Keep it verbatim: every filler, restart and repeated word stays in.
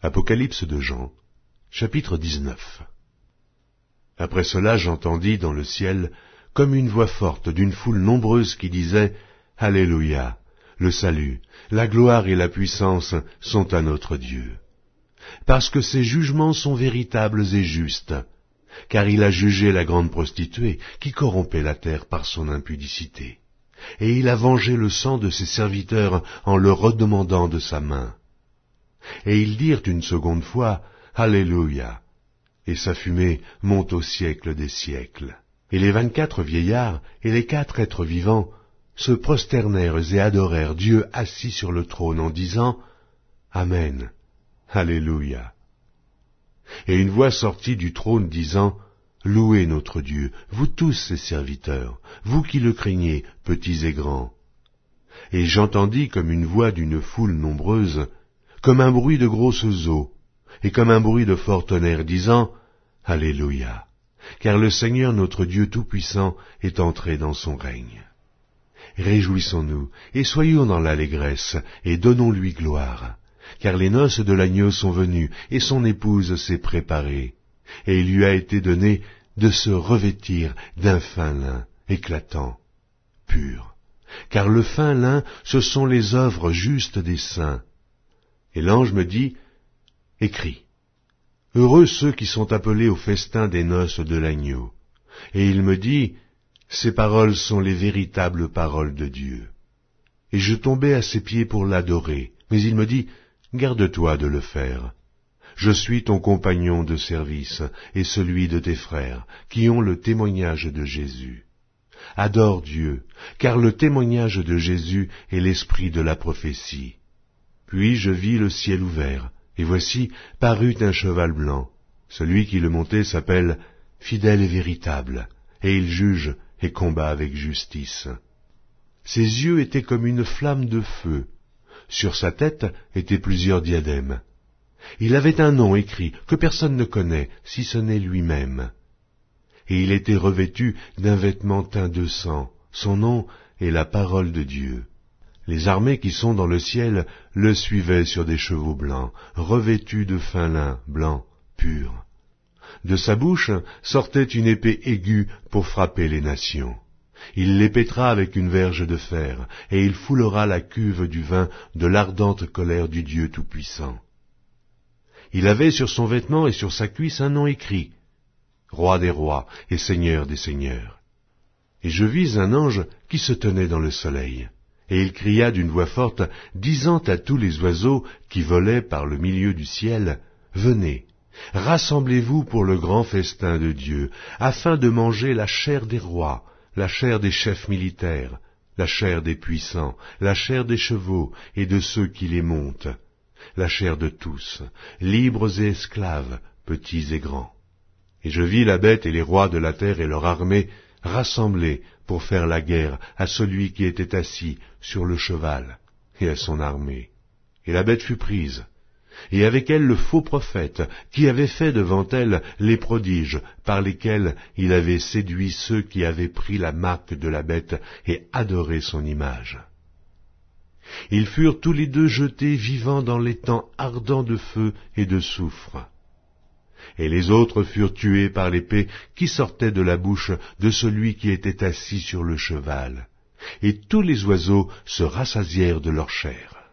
Apocalypse de Jean, chapitre dix-neuf. Après cela, j'entendis dans le ciel comme une voix forte d'une foule nombreuse qui disait « Alléluia, le salut, la gloire et la puissance sont à notre Dieu. Parce que ses jugements sont véritables et justes, car il a jugé la grande prostituée qui corrompait la terre par son impudicité. Et il a vengé le sang de ses serviteurs en le redemandant de sa main. Et ils dirent une seconde fois, Alléluia, et sa fumée monte au siècle des siècles. Et les vingt-quatre vieillards et les quatre êtres vivants se prosternèrent et adorèrent Dieu assis sur le trône en disant, Amen, Alléluia. Et une voix sortit du trône disant, Louez notre Dieu, vous tous ses serviteurs, vous qui le craignez, petits et grands. Et j'entendis comme une voix d'une foule nombreuse, comme un bruit de grosses eaux, et comme un bruit de fort tonnerre, disant, Alléluia, car le Seigneur notre Dieu Tout-Puissant est entré dans son règne. Réjouissons-nous, et soyons dans l'allégresse, et donnons-lui gloire, car les noces de l'agneau sont venues, et son épouse s'est préparée, et il lui a été donné de se revêtir d'un fin lin, éclatant, pur, car le fin lin, ce sont les œuvres justes des saints. Et l'ange me dit, écris, heureux ceux qui sont appelés au festin des noces de l'agneau. Et il me dit, ces paroles sont les véritables paroles de Dieu. Et je tombai à ses pieds pour l'adorer, mais il me dit, garde-toi de le faire. Je suis ton compagnon de service et celui de tes frères, qui ont le témoignage de Jésus. Adore Dieu, car le témoignage de Jésus est l'esprit de la prophétie. Puis je vis le ciel ouvert, et voici parut un cheval blanc. Celui qui le montait s'appelle Fidèle et véritable, et il juge et combat avec justice. Ses yeux étaient comme une flamme de feu. Sur sa tête étaient plusieurs diadèmes. Il avait un nom écrit que personne ne connaît, si ce n'est lui-même. Et il était revêtu d'un vêtement teint de sang. Son nom est la parole de Dieu. Les armées qui sont dans le ciel le suivaient sur des chevaux blancs, revêtus de fin lin blanc, pur. De sa bouche sortait une épée aiguë pour frapper les nations. Il les pétra avec une verge de fer, et il foulera la cuve du vin de l'ardente colère du Dieu Tout-Puissant. Il avait sur son vêtement et sur sa cuisse un nom écrit, Roi des rois et Seigneur des seigneurs. Et je vis un ange qui se tenait dans le soleil. Et il cria d'une voix forte, disant à tous les oiseaux qui volaient par le milieu du ciel, Venez, rassemblez-vous pour le grand festin de Dieu, afin de manger la chair des rois, la chair des chefs militaires, la chair des puissants, la chair des chevaux et de ceux qui les montent, la chair de tous, libres et esclaves, petits et grands. Et je vis la bête et les rois de la terre et leur armée rassemblés pour faire la guerre à celui qui était assis sur le cheval et à son armée. Et la bête fut prise, et avec elle le faux prophète qui avait fait devant elle les prodiges par lesquels il avait séduit ceux qui avaient pris la marque de la bête et adoré son image. Ils furent tous les deux jetés vivants dans l'étang ardent de feu et de soufre. Et les autres furent tués par l'épée qui sortait de la bouche de celui qui était assis sur le cheval. Et tous les oiseaux se rassasièrent de leur chair.